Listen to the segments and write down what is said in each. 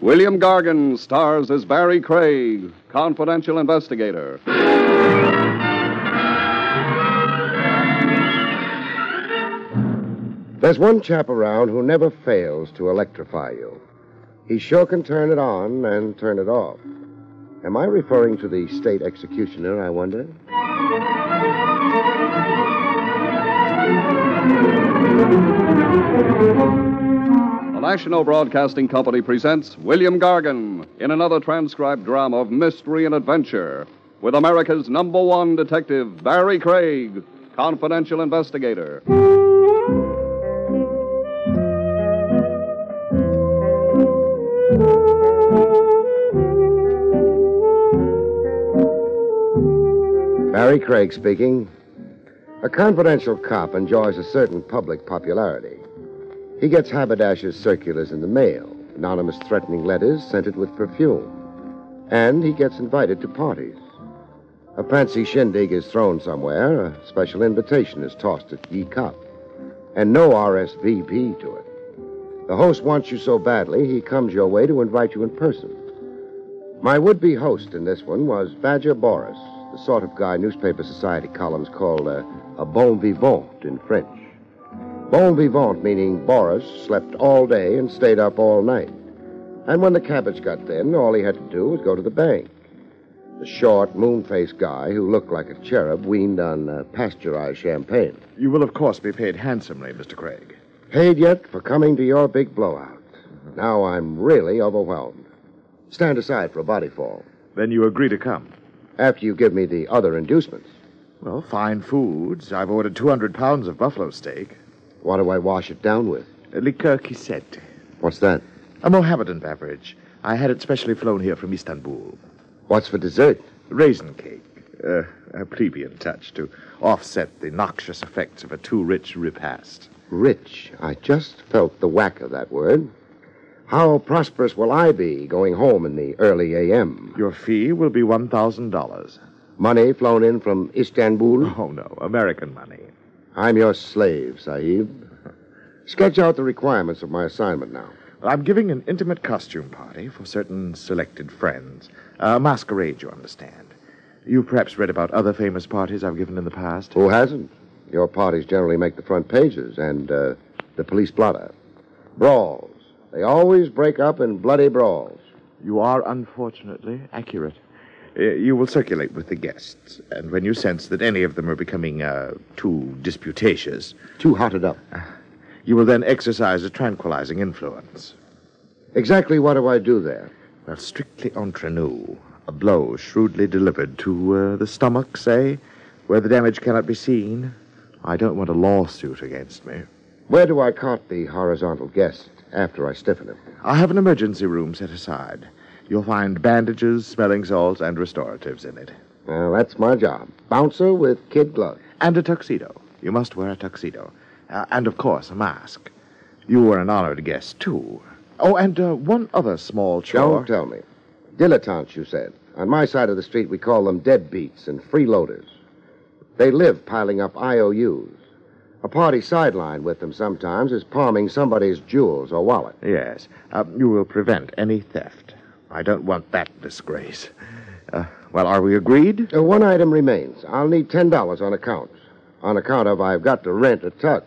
William Gargan stars as Barry Craig, confidential investigator. There's one chap around who never fails to electrify you. He sure can turn it on and turn it off. Am I referring to the state executioner, I wonder? The National Broadcasting Company presents William Gargan in another transcribed drama of mystery and adventure with America's #1 detective, Barry Craig, confidential investigator. Barry Craig speaking. A confidential cop enjoys a certain public popularity. He gets haberdashers' circulars in the mail, anonymous threatening letters scented with perfume. And he gets invited to parties. A fancy shindig is thrown somewhere, a special invitation is tossed at ye cop, and no RSVP to it. The host wants you so badly, he comes your way to invite you in person. My would-be host in this one was Badger Boris, the sort of guy newspaper society columns called a bon vivant in French. Bon vivant meaning Boris slept all day and stayed up all night. And when the cabbage got thin, all he had to do was go to the bank. The short, moon-faced guy who looked like a cherub weaned on pasteurized champagne. You will, of course, be paid handsomely, Mr. Craig. Paid yet for coming to your big blowout. Now I'm really overwhelmed. Stand aside for a body fall. Then you agree to come? After you give me the other inducements. Well, fine foods. I've ordered 200 pounds of buffalo steak. What do I wash it down with? Liqueur Kisette. What's that? A Mohammedan beverage. I had it specially flown here from Istanbul. What's for dessert? Raisin cake. A plebeian touch to offset the noxious effects of a too rich repast. Rich. I just felt the whack of that word. How prosperous will I be going home in the early a.m.? Your fee will be $1,000. Money flown in from Istanbul? Oh, no. American money. I'm your slave, Sahib. Sketch out the requirements of my assignment now. I'm giving an intimate costume party for certain selected friends. A masquerade, you understand. You've perhaps read about other famous parties I've given in the past. Who hasn't? Your parties generally make the front pages and the police blotter. Brawls. They always break up in bloody brawls. You are, unfortunately, accurate. You will circulate with the guests, and when you sense that any of them are becoming too disputatious... Too hotted up. You will then exercise a tranquilizing influence. Exactly what do I do there? Well, strictly entre nous. A blow shrewdly delivered to the stomach, say, where the damage cannot be seen. I don't want a lawsuit against me. Where do I cart the horizontal guest after I stiffen him? I have an emergency room set aside. You'll find bandages, smelling salts, and restoratives in it. Well, that's my job. Bouncer with kid gloves. And a tuxedo. You must wear a tuxedo. And, of course, a mask. You were an honored guest, too. Oh, and one other small chore. Don't tell me. Dilettantes, you said. On my side of the street, we call them deadbeats and freeloaders. They live piling up IOUs. A party sideline with them sometimes is palming somebody's jewels or wallet. Yes. You will prevent any theft. I don't want that disgrace. Well, are we agreed? One item remains. I'll need $10 on account. On account of I've got to rent a tux.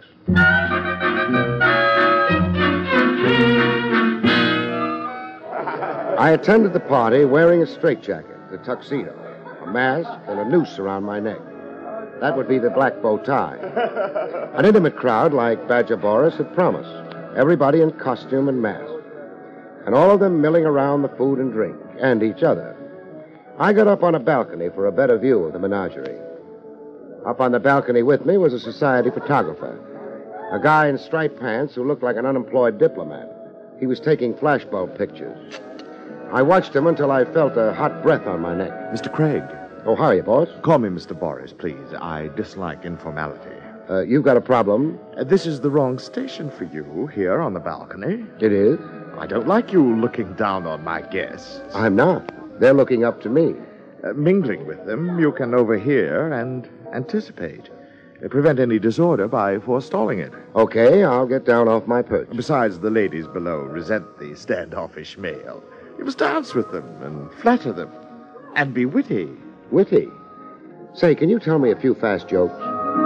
I attended the party wearing a straitjacket, a tuxedo, a mask, and a noose around my neck. That would be the black bow tie. An intimate crowd like Badger Boris had promised. Everybody in costume and mask. And all of them milling around the food and drink, and each other. I got up on a balcony for a better view of the menagerie. Up on the balcony with me was a society photographer. A guy in striped pants who looked like an unemployed diplomat. He was taking flashbulb pictures. I watched him until I felt a hot breath on my neck. Mr. Craig. Oh, how are you, boss? Call me Mr. Boris, please. I dislike informality. You've got a problem? This is the wrong station for you, here on the balcony. It is? I don't like you looking down on my guests. I'm not. They're looking up to me. Mingling with them, you can overhear and anticipate. Prevent any disorder by forestalling it. Okay, I'll get down off my perch. Besides, the ladies below resent the standoffish male. You must dance with them and flatter them. And be witty. Witty? Say, can you tell me a few fast jokes?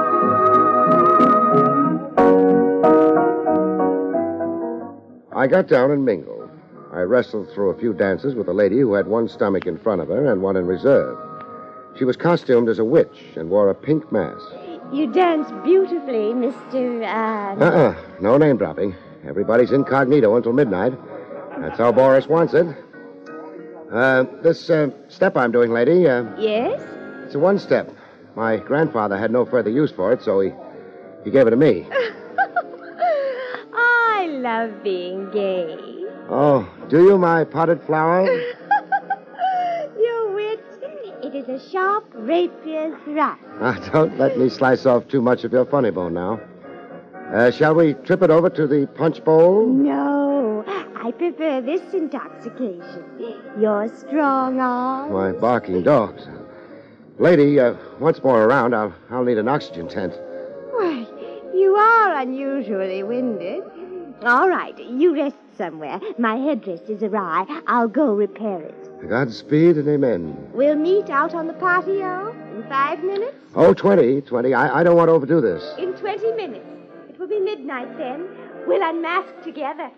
I got down and mingled. I wrestled through a few dances with a lady who had one stomach in front of her and one in reserve. She was costumed as a witch and wore a pink mask. You dance beautifully, Mr. No name dropping. Everybody's incognito until midnight. That's how Boris wants it. This step I'm doing, lady, Yes? it's a one-step. My grandfather had no further use for it, so he gave it to me. I love being gay. Oh, do you, my potted flower? Your wit, it is a sharp rapier thrust. Don't let me slice off too much of your funny bone now. Shall we trip it over to the punch bowl? No, I prefer this intoxication. Your strong arm. My barking dogs. Lady, once more around, I'll need an oxygen tent. Why, you are unusually winded. All right, you rest somewhere. My headdress is awry. I'll go repair it. Godspeed and amen. We'll meet out on the patio in 5 minutes. Oh, 20. I don't want to overdo this. In 20 minutes. It will be midnight then. We'll unmask together.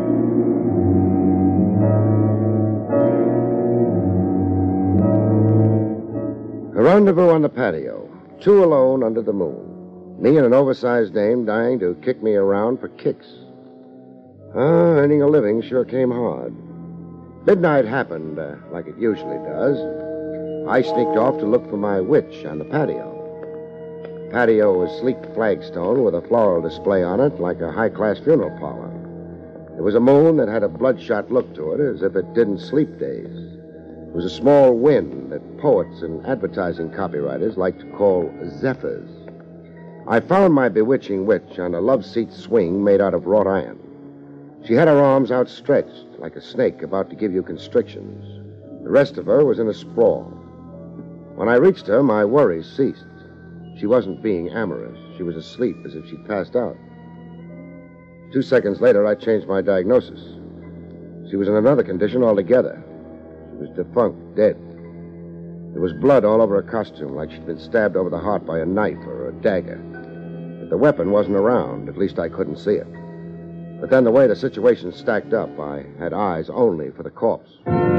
A rendezvous on the patio. 2 alone under the moon. Me and an oversized dame dying to kick me around for kicks. Earning a living sure came hard. Midnight happened, like it usually does. I sneaked off to look for my witch on the patio. The patio was sleek flagstone with a floral display on it like a high-class funeral parlor. There was a moon that had a bloodshot look to it, as if it didn't sleep days. There was a small wind that poets and advertising copywriters like to call zephyrs. I found my bewitching witch on a love-seat swing made out of wrought iron. She had her arms outstretched like a snake about to give you constrictions. The rest of her was in a sprawl. When I reached her, my worries ceased. She wasn't being amorous. She was asleep as if she'd passed out. 2 seconds later, I changed my diagnosis. She was in another condition altogether. She was defunct, dead. There was blood all over her costume, like she'd been stabbed over the heart by a knife or a dagger. But the weapon wasn't around. At least I couldn't see it. But then the way the situation stacked up, I had eyes only for the corpse.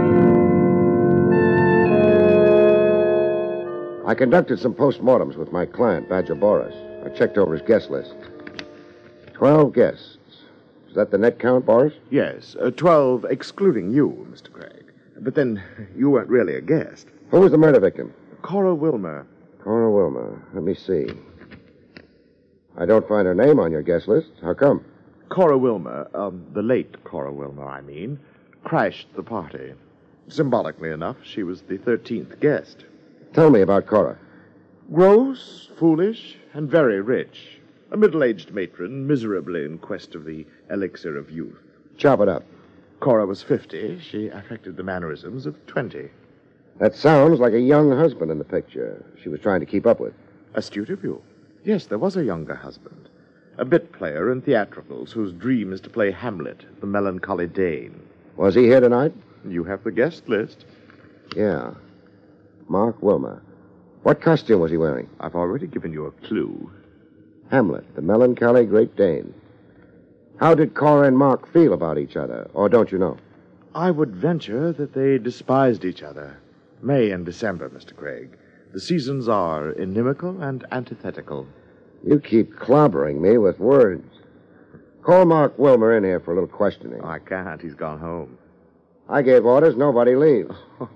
I conducted some postmortems with my client, Badger Boris. I checked over his guest list. 12 guests. Is that the net count, Boris? Yes, 12 excluding you, Mr. Craig. But then you weren't really a guest. Who was the murder victim? Cora Wilmer. Cora Wilmer. Let me see. I don't find her name on your guest list. How come? Cora Wilmer, the late Cora Wilmer, I mean, crashed the party. Symbolically enough, she was the 13th guest. Tell me about Cora. Gross, foolish, and very rich. A middle-aged matron, miserably in quest of the elixir of youth. Chop it up. Cora was 50. She affected the mannerisms of 20. That sounds like a young husband in the picture she was trying to keep up with. Astute of you. Yes, there was a younger husband. A bit player in theatricals whose dream is to play Hamlet, the melancholy Dane. Was he here tonight? You have the guest list. Yeah. Mark Wilmer. What costume was he wearing? I've already given you a clue. Hamlet, the melancholy Great Dane. How did Cora and Mark feel about each other, or don't you know? I would venture that they despised each other. May and December, Mr. Craig. The seasons are inimical and antithetical. You keep clobbering me with words. Call Mark Wilmer in here for a little questioning. I can't. He's gone home. I gave orders. Nobody leaves.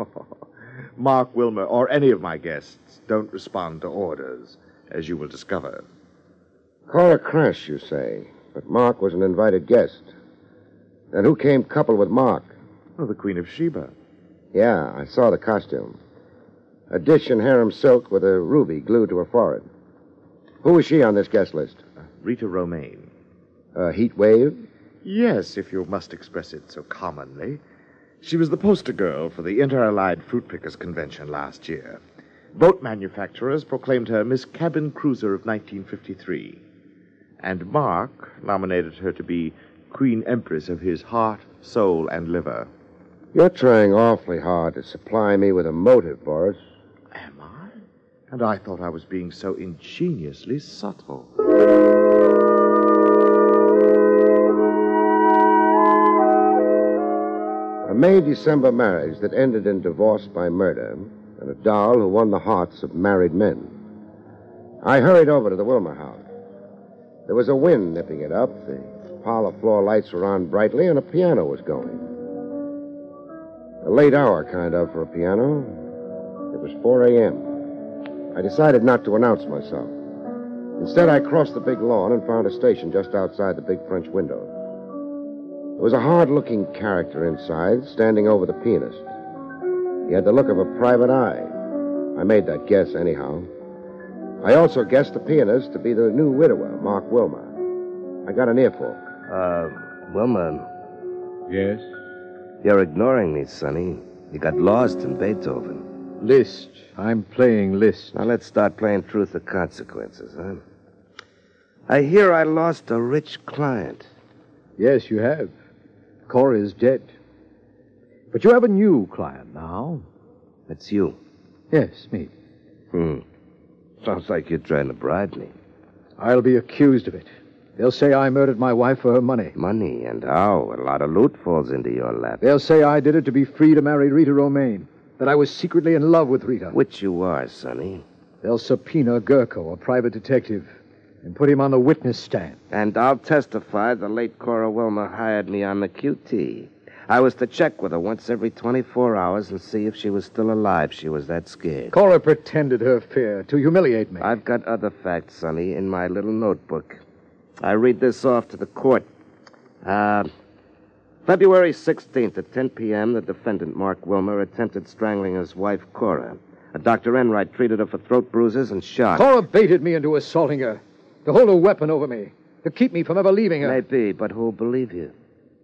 Mark Wilmer or any of my guests don't respond to orders, as you will discover. Cora crashed, you say, but Mark was an invited guest. Then who came coupled with Mark? Oh, the Queen of Sheba. Yeah, I saw the costume. A dish in harem silk with a ruby glued to her forehead. Who was she on this guest list? Rita Romaine. Heat wave? Yes, if you must express it so commonly. She was the poster girl for the Inter-Allied Fruit Pickers Convention last year. Boat manufacturers proclaimed her Miss Cabin Cruiser of 1953. And Mark nominated her to be Queen Empress of his heart, soul, and liver. You're trying awfully hard to supply me with a motive, Boris. Am I? And I thought I was being so ingeniously subtle. A May-December marriage that ended in divorce by murder, and a doll who won the hearts of married men. I hurried over to the Wilmer house. There was a wind nipping it up, the parlor floor lights were on brightly, and a piano was going. A late hour, kind of, for a piano. It was 4 a.m. I decided not to announce myself. Instead, I crossed the big lawn and found a station just outside the big French window. There was a hard-looking character inside, standing over the pianist. He had the look of a private eye. I made that guess anyhow. I also guessed the pianist to be the new widower, Mark Wilmer. I got an earful. Wilmer. Yes? You're ignoring me, Sonny. You got lost in Beethoven. Liszt. I'm playing Liszt. Now let's start playing Truth or Consequences, huh? I hear I lost a rich client. Yes, you have. Cora is dead. But you have a new client now. That's you. Yes, me. Sounds like you're trying to bribe me. I'll be accused of it. They'll say I murdered my wife for her money. Money, and how? A lot of loot falls into your lap. They'll say I did it to be free to marry Rita Romaine. That I was secretly in love with Rita. Which you are, Sonny. They'll subpoena Gurko, a private detective, and put him on the witness stand. And I'll testify the late Cora Wilmer hired me on the QT. I was to check with her once every 24 hours and see if she was still alive. She was that scared. Cora pretended her fear to humiliate me. I've got other facts, Sonny, in my little notebook. I read this off to the court. February 16th at 10 p.m., the defendant, Mark Wilmer, attempted strangling his wife, Cora. Dr. Enright treated her for throat bruises and shot. Cora baited me into assaulting her, to hold a weapon over me, to keep me from ever leaving her. Maybe, but who'll believe you?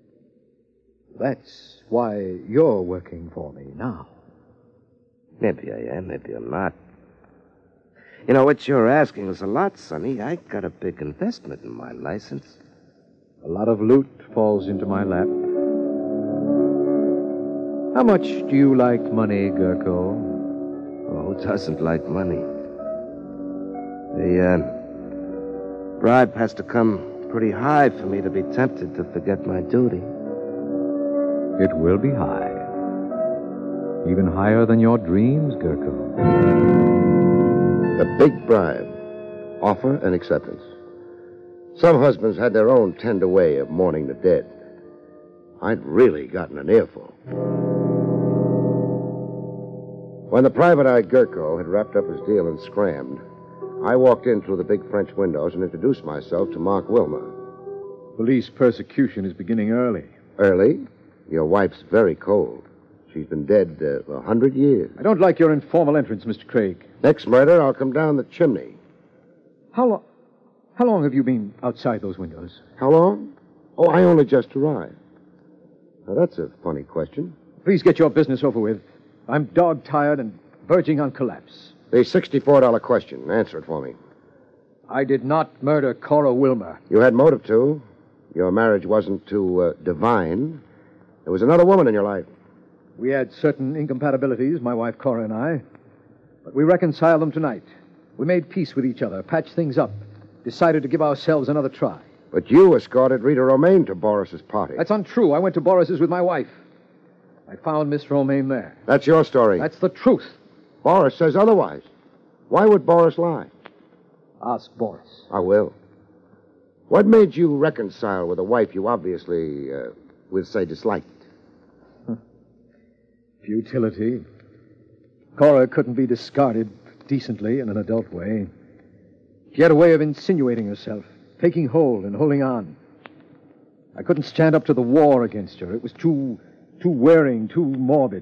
That's why you're working for me now. Maybe I am, maybe I'm not. You know, what you're asking is a lot, Sonny. I got a big investment in my license. A lot of loot falls into my lap. How much do you like money, Gurko? Oh, who doesn't like money? The bribe has to come pretty high for me to be tempted to forget my duty. It will be high. Even higher than your dreams, Gurko. The big bribe. Offer and acceptance. Some husbands had their own tender way of mourning the dead. I'd really gotten an earful. When the private eye Gurko had wrapped up his deal and scrammed, I walked in through the big French windows and introduced myself to Mark Wilmer. Police persecution is beginning early. Early? Your wife's very cold. She's been dead 100 years. I don't like your informal entrance, Mr. Craig. Next murder, I'll come down the chimney. How long have you been outside those windows? How long? Oh, I only just arrived. Now, that's a funny question. Please get your business over with. I'm dog-tired and verging on collapse. The $64 question. Answer it for me. I did not murder Cora Wilmer. You had motive to. Your marriage wasn't too divine. There was another woman in your life. We had certain incompatibilities, my wife Cora and I. But we reconciled them tonight. We made peace with each other, patched things up, decided to give ourselves another try. But you escorted Rita Romaine to Boris's party. That's untrue. I went to Boris's with my wife. I found Miss Romaine there. That's your story. That's the truth. Boris says otherwise. Why would Boris lie? Ask Boris. I will. What made you reconcile with a wife you obviously, we'll say, disliked? Futility. Cora couldn't be discarded decently in an adult way. She had a way of insinuating herself, taking hold and holding on. I couldn't stand up to the war against her. It was too wearing, too morbid.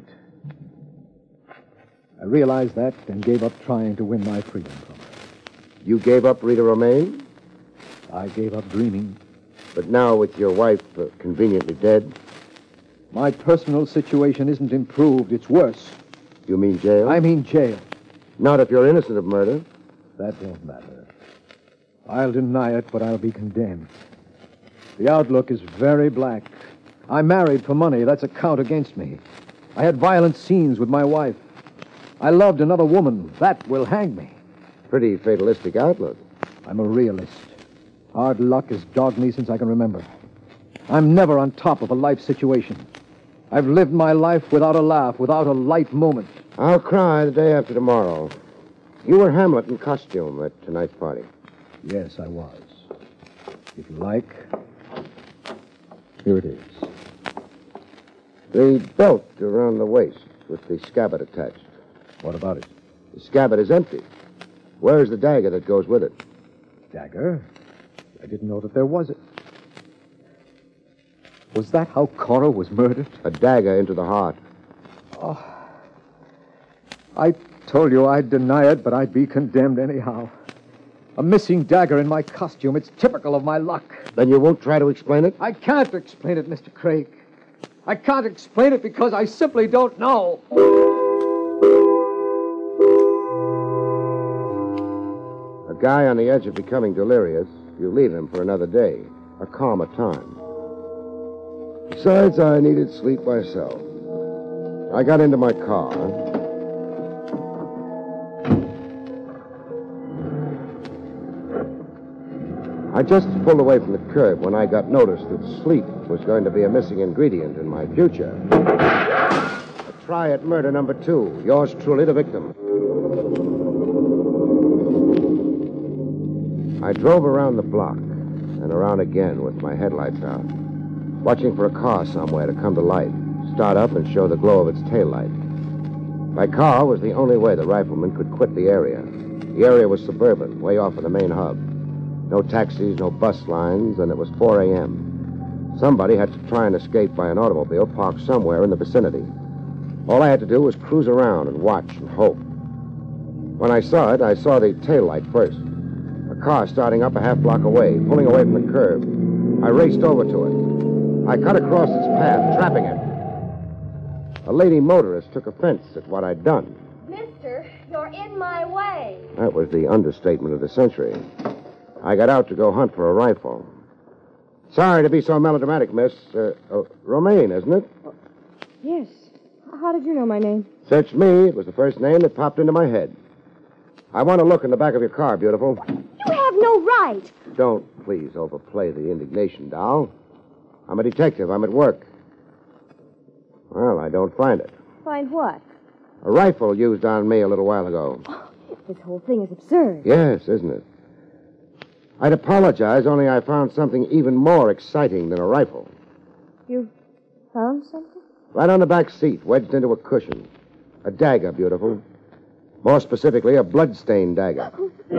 I realized that and gave up trying to win my freedom from her. You gave up Rita Romaine? I gave up dreaming. But now with your wife conveniently dead? My personal situation isn't improved. It's worse. You mean jail? I mean jail. Not if you're innocent of murder. That won't matter. I'll deny it, but I'll be condemned. The outlook is very black. I married for money. That's a count against me. I had violent scenes with my wife. I loved another woman. That will hang me. Pretty fatalistic outlook. I'm a realist. Hard luck has dogged me since I can remember. I'm never on top of a life situation. I've lived my life without a laugh, without a light moment. I'll cry the day after tomorrow. You were Hamlet in costume at tonight's party. Yes, I was. If you like, here it is. The belt around the waist with the scabbard attached. What about it? The scabbard is empty. Where's the dagger that goes with it? Dagger? I didn't know that there was it. Was that how Cora was murdered? A dagger into the heart. Oh. I told you I'd deny it, but I'd be condemned anyhow. A missing dagger in my costume. It's typical of my luck. Then you won't try to explain it? I can't explain it, Mr. Craig. I can't explain it because I simply don't know. A guy on the edge of becoming delirious, you leave him for another day, a calmer time. Besides, I needed sleep myself. I got into my car. I just pulled away from the curb when I got notice that sleep was going to be a missing ingredient in my future. A try at murder number 2. Yours truly, the victim. I drove around the block and around again with my headlights out, watching for a car somewhere to come to light, start up and show the glow of its taillight. My car was the only way the rifleman could quit the area. The area was suburban, way off of the main hub. No taxis, no bus lines, and it was 4 a.m. Somebody had to try and escape by an automobile parked somewhere in the vicinity. All I had to do was cruise around and watch and hope. When I saw it, I saw the taillight first. A car starting up a half block away, pulling away from the curb. I raced over to it. I cut across its path, trapping it. A lady motorist took offense at what I'd done. Mister, you're in my way. That was the understatement of the century. I got out to go hunt for a rifle. Sorry to be so melodramatic, miss. Romaine, isn't it? Yes. How did you know my name? Search me. It was the first name that popped into my head. I want to look in the back of your car, beautiful. You have no right. Don't please overplay the indignation, doll. I'm a detective. I'm at work. Well, I don't find it. Find what? A rifle used on me a little while ago. This whole thing is absurd. Yes, isn't it? I'd apologize, only I found something even more exciting than a rifle. You found something? Right on the back seat, wedged into a cushion. A dagger, beautiful. More specifically, a blood-stained dagger.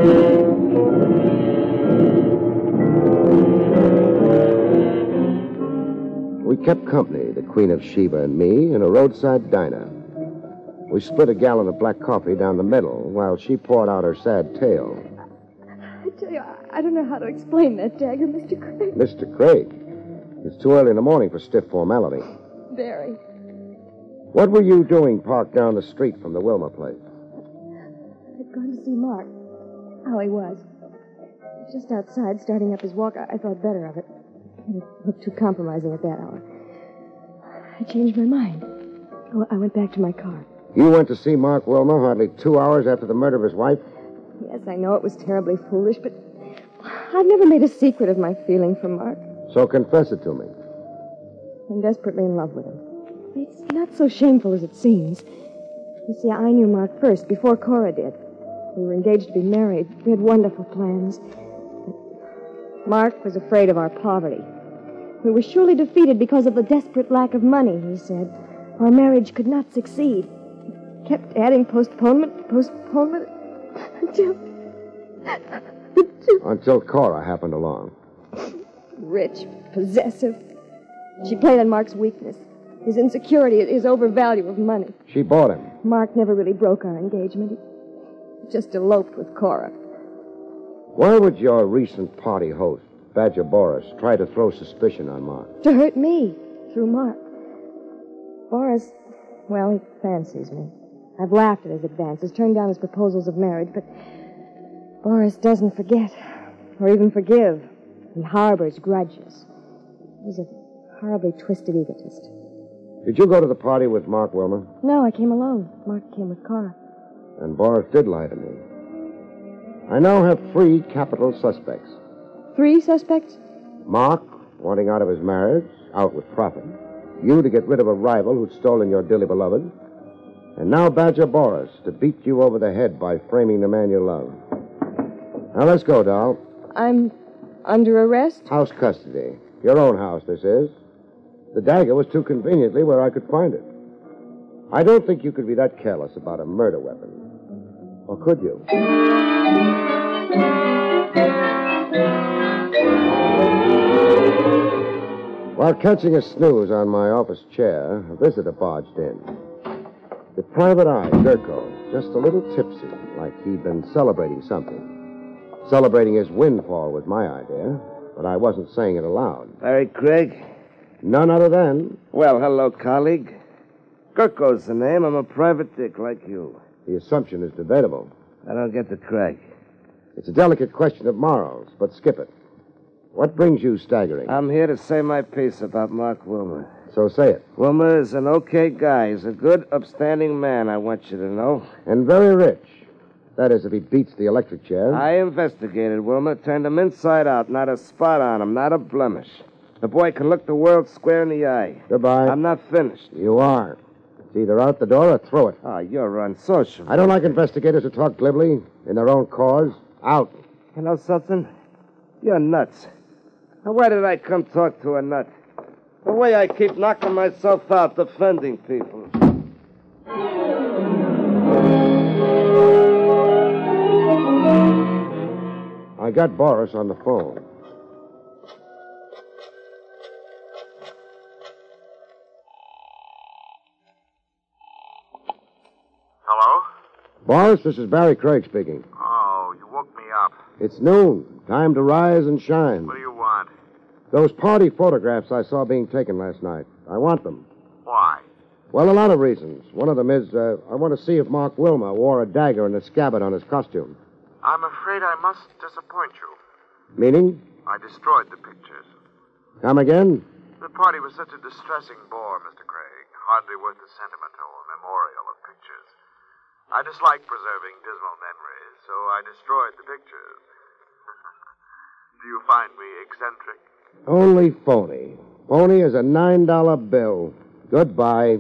We kept company, the Queen of Sheba and me, in a roadside diner. We split a gallon of black coffee down the middle while she poured out her sad tale. I tell you, I don't know how to explain that dagger, Mr. Craig. Mr. Craig, it's too early in the morning for stiff formality. Very. What were you doing parked down the street from the Wilmer place? I'd gone to see Mark. How he was. Just outside, starting up his walk, I thought better of it. It looked too compromising at that hour. I changed my mind. I went back to my car. You went to see Mark Wilmer hardly 2 hours after the murder of his wife? Yes, I know it was terribly foolish, but I've never made a secret of my feeling for Mark. So confess it to me. I'm desperately in love with him. It's not so shameful as it seems. You see, I knew Mark first, before Cora did. We were engaged to be married. We had wonderful plans. But Mark was afraid of our poverty. We were surely defeated because of the desperate lack of money, he said. Our marriage could not succeed. He kept adding postponement, Until Cora happened along. Rich, possessive. She played on Mark's weakness. His insecurity, his overvalue of money. She bought him. Mark never really broke our engagement. He just eloped with Cora. Why would your recent party host, Badger Boris, try to throw suspicion on Mark? To hurt me, through Mark. Boris, well, he fancies me. I've laughed at his advances, turned down his proposals of marriage, but Boris doesn't forget or even forgive. He harbors grudges. He's a horribly twisted egotist. Did you go to the party with Mark Wilmer? No, I came alone. Mark came with Cora. And Boris did lie to me. I now have 3 capital suspects. 3 suspects? Mark, wanting out of his marriage, out with profit. You to get rid of a rival who'd stolen your dearly beloved. And now Badger Boris to beat you over the head by framing the man you love. Now let's go, doll. I'm under arrest? House custody. Your own house, this is. The dagger was too conveniently where I could find it. I don't think you could be that careless about a murder weapon. Or could you? While catching a snooze on my office chair, a visitor barged in. The private eye, Gurko, just a little tipsy, like he'd been celebrating something. Celebrating his windfall was my idea, but I wasn't saying it aloud. Barry Craig? None other than... Well, hello, colleague. Gurko's the name. I'm a private dick like you. The assumption is debatable. I don't get the Craig. It's a delicate question of morals, but skip it. What brings you staggering? I'm here to say my piece about Mark Wilmer. So say it. Wilmer is an okay guy. He's a good, upstanding man, I want you to know. And very rich. That is, if he beats the electric chair. I investigated Wilmer, turned him inside out, not a spot on him, not a blemish. The boy can look the world square in the eye. Goodbye. I'm not finished. You are. It's either out the door or through it. Oh, you're unsociable. I don't like investigators who talk glibly in their own cause. Out. You know something? You're nuts. Now, why did I come talk to a nut? The way I keep knocking myself out defending people. I got Boris on the phone. Hello? Boris, this is Barry Craig speaking. Oh, you woke me up. It's noon. Time to rise and shine. What do you want? Those party photographs I saw being taken last night. I want them. Why? Well, a lot of reasons. One of them is I want to see if Mark Wilmer wore a dagger and a scabbard on his costume. I'm afraid I must disappoint you. Meaning? I destroyed the pictures. Come again? The party was such a distressing bore, Mr. Craig. Hardly worth the sentimental memorial of pictures. I dislike preserving dismal memories, so I destroyed the pictures. Do you find me eccentric? Only phony. Phony as a $9 bill. Goodbye.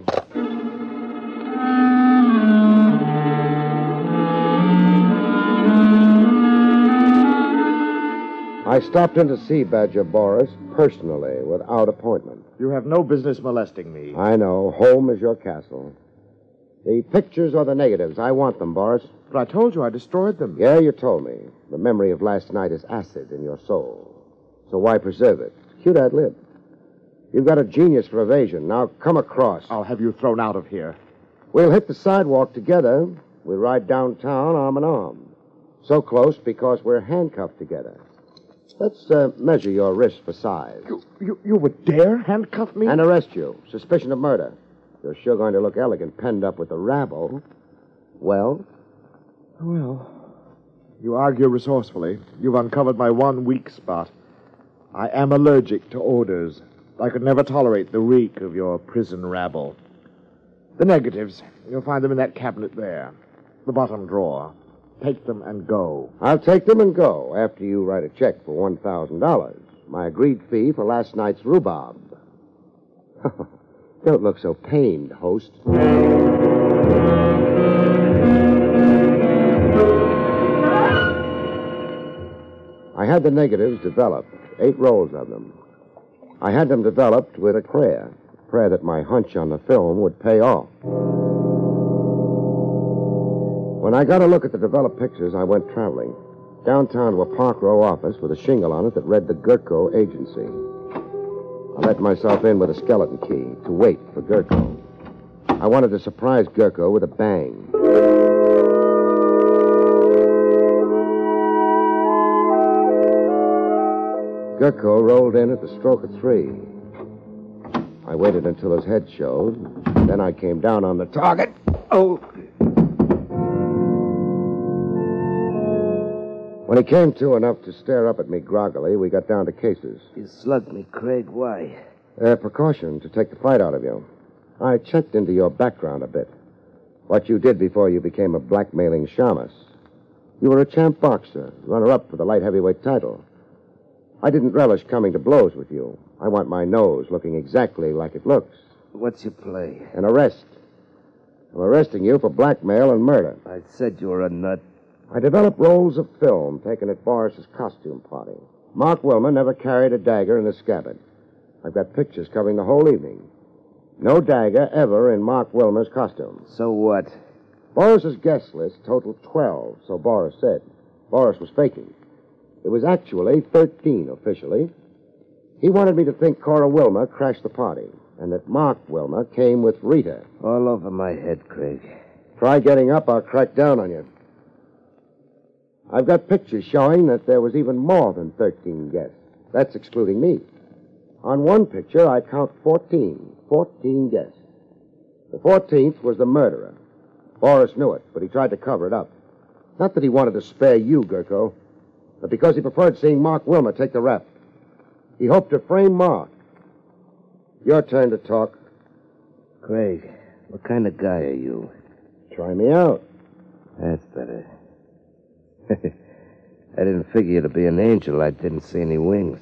I stopped in to see Badger Boris personally, without appointment. You have no business molesting me. I know. Home is your castle. The pictures or the negatives, I want them, Boris. But I told you I destroyed them. Yeah, you told me. The memory of last night is acid in your soul. So why preserve it? Cute ad lib. You've got a genius for evasion. Now come across. I'll have you thrown out of here. We'll hit the sidewalk together. We'll ride downtown arm in arm. So close because we're handcuffed together. Let's measure your wrist for size. You would dare handcuff me? And arrest you. Suspicion of murder. You're sure going to look elegant penned up with the rabble. Well? Well, you argue resourcefully. You've uncovered my one weak spot. I am allergic to odors. I could never tolerate the reek of your prison rabble. The negatives, you'll find them in that cabinet there. The bottom drawer. Take them and go. I'll take them and go after you write a check for $1,000. My agreed fee for last night's rhubarb. Don't look so pained, host. I had the negatives developed, 8 rolls of them. I had them developed with a prayer that my hunch on the film would pay off. When I got a look at the developed pictures, I went traveling. Downtown to a Park Row office with a shingle on it that read the Gurko Agency. I let myself in with a skeleton key to wait for Gurko. I wanted to surprise Gurko with a bang. Gurko rolled in at the stroke of 3. I waited until his head showed. Then I came down on the target. Oh, When he came to enough to stare up at me groggily, we got down to cases. You slugged me, Craig. Why? Precaution to take the fight out of you. I checked into your background a bit. What you did before you became a blackmailing shamus. You were a champ boxer, runner-up for the light heavyweight title. I didn't relish coming to blows with you. I want my nose looking exactly like it looks. What's your play? An arrest. I'm arresting you for blackmail and murder. I said you were a nut. I developed rolls of film taken at Boris's costume party. Mark Wilmer never carried a dagger in a scabbard. I've got pictures covering the whole evening. No dagger ever in Mark Wilmer's costume. So what? Boris's guest list totaled 12, so Boris said. Boris was faking. It was actually 13 officially. He wanted me to think Cora Wilmer crashed the party, and that Mark Wilmer came with Rita. All over my head, Craig. Try getting up, I'll crack down on you. I've got pictures showing that there was even more than 13 guests. That's excluding me. On one picture, I count 14. 14 guests. The 14th was the murderer. Boris knew it, but he tried to cover it up. Not that he wanted to spare you, Gurko, but because he preferred seeing Mark Wilmer take the rep. He hoped to frame Mark. Your turn to talk. Craig, what kind of guy are you? Try me out. That's better. I didn't figure you to be an angel. I didn't see any wings.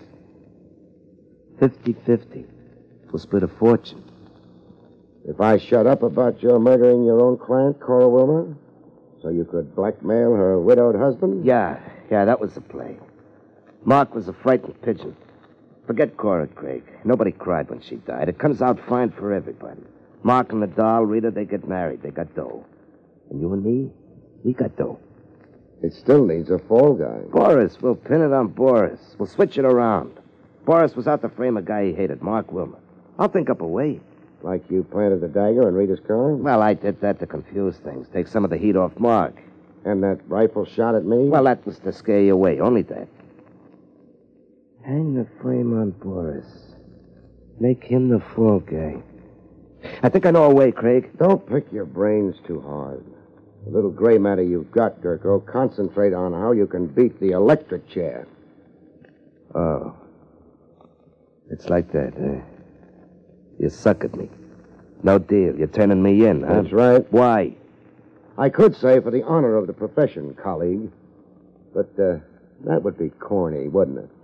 50-50. We'll split a fortune. If I shut up about your murdering your own client, Cora Wilmer, so you could blackmail her widowed husband? Yeah, that was the play. Mark was a frightened pigeon. Forget Cora, Craig. Nobody cried when she died. It comes out fine for everybody. Mark and the doll, Rita, they get married. They got dough. And you and me, we got dough. It still needs a fall guy. Boris, we'll pin it on Boris. We'll switch it around. Boris was out to frame a guy he hated, Mark Wilmer. I'll think up a way. Like you planted the dagger in Rita's car? Well, I did that to confuse things, take some of the heat off Mark. And that rifle shot at me? Well, that was to scare you away, only that. Hang the frame on Boris. Make him the fall guy. I think I know a way, Craig. Don't pick your brains too hard. The little gray matter you've got, Gurko, concentrate on how you can beat the electric chair. Oh. It's like that, eh? You suck at me. No deal. You're turning me in, huh? That's right. Why? I could say for the honor of the profession, colleague. But, that would be corny, wouldn't it?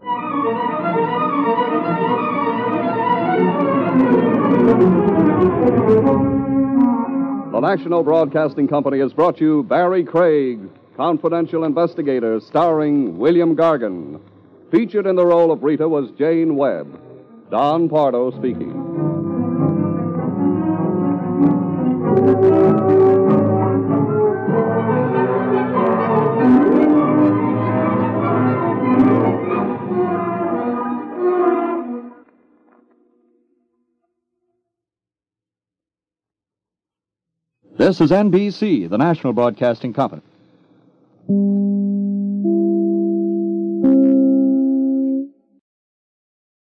The National Broadcasting Company has brought you Barry Craig, confidential investigator, starring William Gargan. Featured in the role of Rita was Jane Webb. Don Pardo speaking. This is NBC, the National Broadcasting Company.